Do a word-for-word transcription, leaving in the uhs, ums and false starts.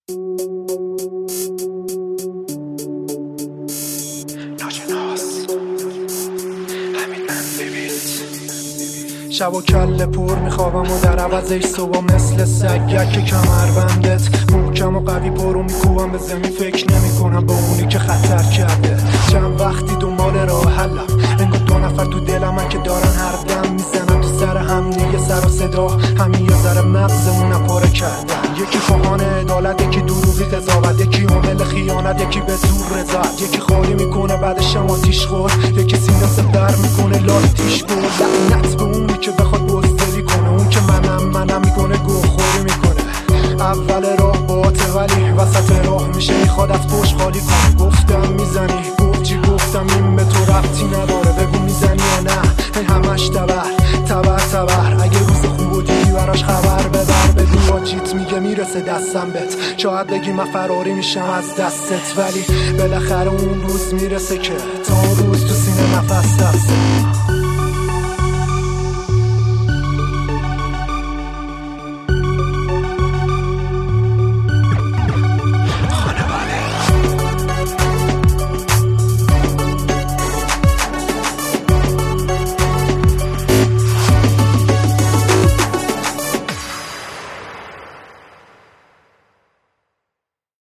شب و کله پر میخوابم و در عوضش صبح مثل سگک کمربندت محکم و قوی پرو میکوبم به زمین، فکر نمی کنم با اونی که خطر کرده. چند وقتی دنبال راه حلم، انگار دو نفر تو دلم من که دارن هر دم میزنن تو سر هم دیگه، سر و صدا همین یه ذره مغزمون پاره کردن. یکی خواهان عدالت، یکی دروغی قضاوت، یکی عامل خیانت، یکی به زور رضایت، یکی خالی میکنه بعدش هم آتیش خورد، یکی سینه سپر میکنه لاتیش برد. لعنت به اونی که بخواد بزدلی کنه، اون که منم منم میکنه گوخوری میکنه. اول راه باته ولی وسط راه میشه میخواد از پشت خالی کنه. گفتم میزنی، گفت چی گفتم، این به تو ربطی نداره، بگو میزنی یا نه. این همش تبر تبر تبر، اگه روز خوب و دیگی براش خبر ببر. به دواجیت میگه میرسه دستم بهت، شاید بگی من فراری میشم از دستت، ولی بالاخره اون روز میرسه که تا اون روز تو سینه نفس دسته.